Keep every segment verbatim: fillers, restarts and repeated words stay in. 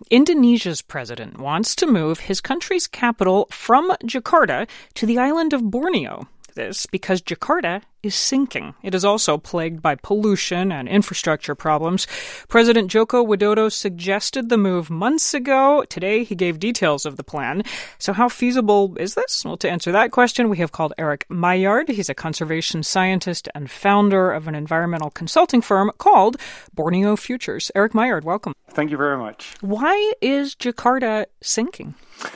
Indonesia's president wants to move his country's capital from Jakarta to the island of Borneo. This because Jakarta is sinking. It is also plagued by pollution and infrastructure problems. President Joko Widodo suggested the move months ago. Today, he gave details of the plan. So how feasible is this? Well, to answer that question, we have called Erik Mayyard. He's a conservation scientist and founder of an environmental consulting firm called Borneo Futures. Erik Mayyard, welcome. Thank you very much. Why is Jakarta sinking?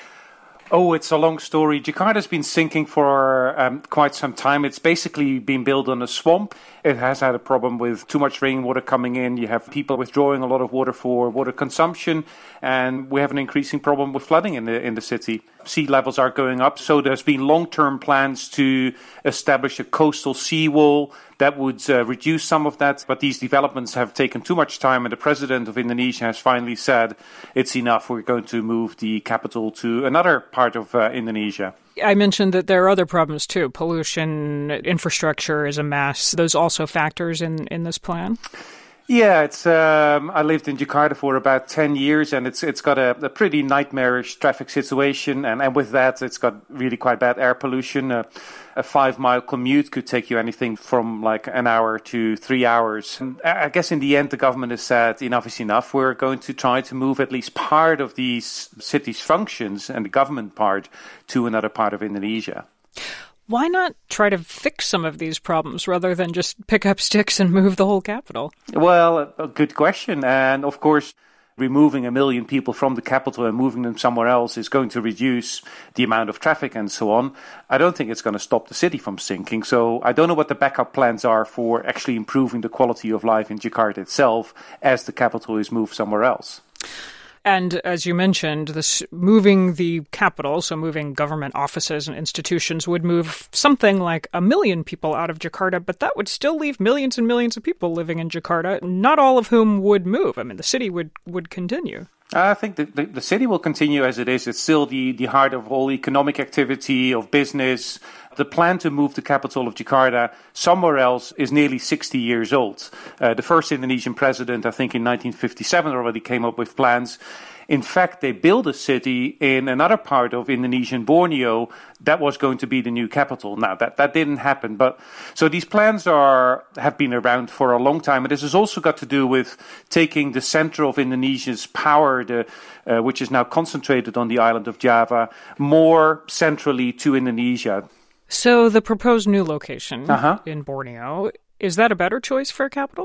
Oh, it's a long story. Jakarta's been sinking for um, quite some time. It's basically been built on a swamp. It has had a problem with too much rainwater coming in. You have people withdrawing a lot of water for water consumption, and we have an increasing problem with flooding in the in the city. Sea levels are going up, so there's been long-term plans to establish a coastal seawall that would uh, reduce some of that. But these developments have taken too much time, and the president of Indonesia has finally said it's enough. We're going to move the capital to another part of uh, Indonesia. I mentioned that there are other problems too. Pollution, infrastructure is a mess. Those also factors in, in this plan? Yeah, it's. Um, I lived in Jakarta for about ten years, and it's it's got a, a pretty nightmarish traffic situation, and, and with that, it's got really quite bad air pollution. Uh, a five-mile commute could take you anything from like an hour to three hours. And I guess in the end, the government has said enough is enough. We're going to try to move at least part of these cities' functions and the government part to another part of Indonesia. Why not try to fix some of these problems rather than just pick up sticks and move the whole capital? Well, a good question. And of course, removing a million people from the capital and moving them somewhere else is going to reduce the amount of traffic and so on. I don't think it's going to stop the city from sinking. So I don't know what the backup plans are for actually improving the quality of life in Jakarta itself as the capital is moved somewhere else. And as you mentioned, this moving the capital, so moving government offices and institutions, would move something like a million people out of Jakarta, but that would still leave millions and millions of people living in Jakarta, not all of whom would move. I mean, the city would, would continue. I think the, the, the city will continue as it is. It's still the, the heart of all economic activity, of business. The plan to move the capital of Jakarta somewhere else is nearly sixty years old. Uh, the first Indonesian president, I think in nineteen fifty-seven, already came up with plans. In fact, they built a city in another part of Indonesian Borneo that was going to be the new capital. Now, that, that didn't happen. But so these plans are have been around for a long time. And this has also got to do with taking the center of Indonesia's power, the, uh, which is now concentrated on the island of Java, more centrally to Indonesia. So the proposed new location uh-huh. in Borneo, is that a better choice for a capital?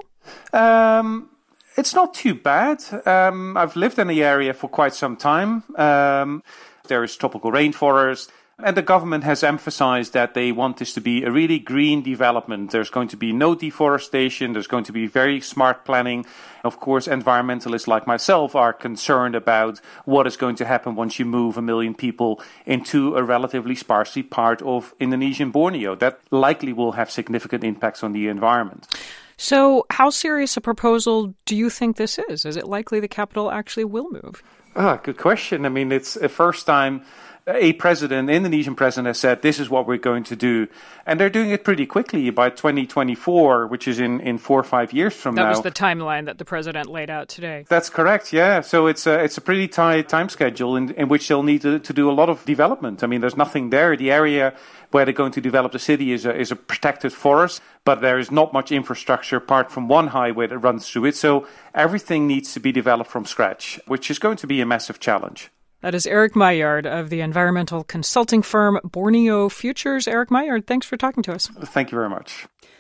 Um... It's not too bad. Um, I've lived in the area for quite some time. Um, there is tropical rainforest. And the government has emphasized that they want this to be a really green development. There's going to be no deforestation. There's going to be very smart planning. Of course, environmentalists like myself are concerned about what is going to happen once you move a million people into a relatively sparsely part of Indonesian Borneo. That likely will have significant impacts on the environment. So how serious a proposal do you think this is? Is it likely the capital actually will move? Ah, good question. I mean, it's the first time a president, Indonesian president, has said this is what we're going to do. And they're doing it pretty quickly. By twenty twenty-four, which is in, in four or five years from that now. That was the timeline that the president laid out today. That's correct, yeah. So it's a, it's a pretty tight time schedule in, in which they'll need to, to do a lot of development. I mean, there's nothing there. The area where they're going to develop the city is a, is a protected forest, but there is not much infrastructure apart from one highway that runs through it. So everything needs to be developed from scratch, which is going to be a massive challenge. That is Erik Mayyard of the environmental consulting firm Borneo Futures. Erik Mayyard, thanks for talking to us. Thank you very much.